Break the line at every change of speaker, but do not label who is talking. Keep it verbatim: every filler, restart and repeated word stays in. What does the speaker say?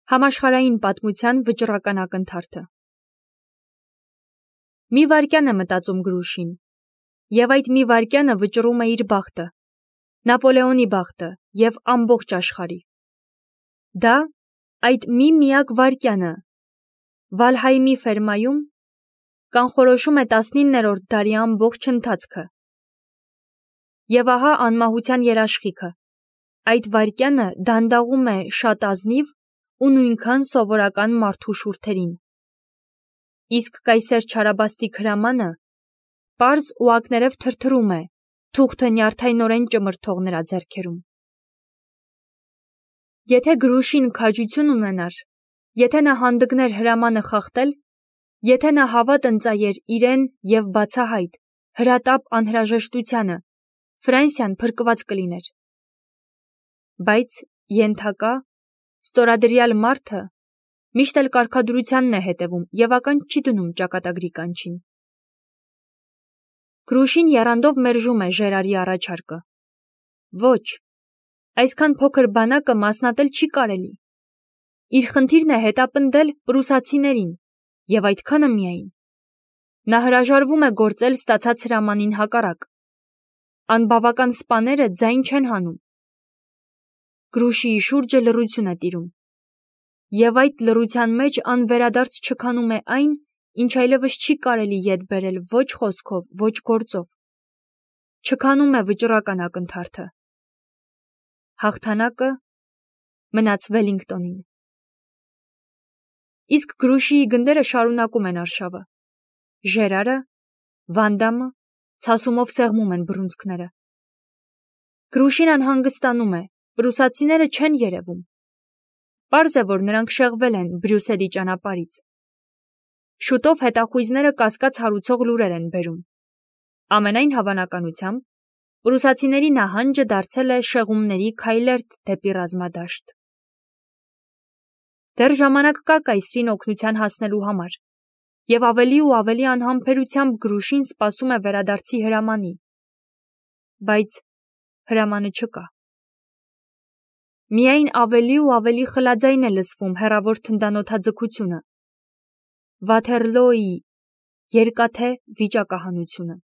Համաշխարհային պատմության վճռական ակնթարթը։ Մի վայրկյան է մտածում Գրուշին, եւ այդ մի վայրկյանը վճռում է իր բախտը, Նապոլեոնի բախտը եւ ամբողջ աշխարհի։ Դա այդ մի միակ վայրկյանը Վալհայմի ֆերմայում կանխորոշում է տասնիններորդ դարի ամբողջ ընթացքը։ Եվ ահա անմահության երաշխիքը։ Այդ վայրկյանը դանդաղում է շատ ազնիվ ու նույնքան սովորական մարդու շուրթերին։ Իսկ կայսեր չարաբաստիկ հրամանը պարզ ու ակներև թրթռում է, թուղթը նյարդայնորեն ճմրթող նրա ձեռքերում։ Եթե Գրուշին քաջություն ունենար, եթե նա հանդգներ հրամանը խախտել, եթե նա հավատ ընծայեր իրեն եւ բացահայտ, հրատապ անհրաժեշտությանը, Ֆրանսիան փրկված կլիներ։ Բայց ենթակա, ստորադրյալ մարդը միշտ էլ կարգադրությանն է հետևում եւ ականջ չի դնում ճակատագրի կանչին։ Գրուշին եռանդով մերժում է Ժերարի առաջարկը։ Ոչ, այսքան փոքր բանակը մասնատել չի կարելի։ Իր խնդիրն է հետապնդել պրուսացիներին եւ այդքանը միայն։ Նա հրաժարվում է գործել ստացած հրամանին հակառակ։ Անբավական սպաները ձայն չեն հանում։ Գրուշիի շուրջը լռություն է տիրում։ Եվ այդ լռության մեջ անվերադարձ չքանում է այն, ինչ այլևս չի կարելի ետ բերել ոչ խոսքով, ոչ գործով։ Չքանում է վճռական ակնթարթը։ Հաղթանակը մնաց Վելինգտոնին։ Իսկ Գրուշիի գնդերը շարունակում են արշավը։ Ժերարը, Վանդամը ցասումով սեղմում են բռունցքները։ Գրուշին անհանգստանում է, պրուսացիները չեն երևում։ Պարզ է, որ նրանք շեղվել են Բրյուսելի ճանապարհից։ Շուտով հետախույզները կասկած հարուցող լուրեր են բերում։ Ամենայն հավանականությամբ, պրուսացիների նահանջը դարձել է շեղումների քայլերթ դեպի ռազմադաշտ։ Դեռ ժամանակ կա կայսրին օգնության հասնելու համար, եւ ավելի ու ավելի անհամբերությամբ Գրուշին սպասում է վերադարձի հրամանի։ Բայց հրամանը չկա։ Միայն ավելի ու ավելի խլաձայն է լսվում հեռավոր թնդանոթաձգությունը։ Վաթերլոյի երկաթե վիճակահանությունը։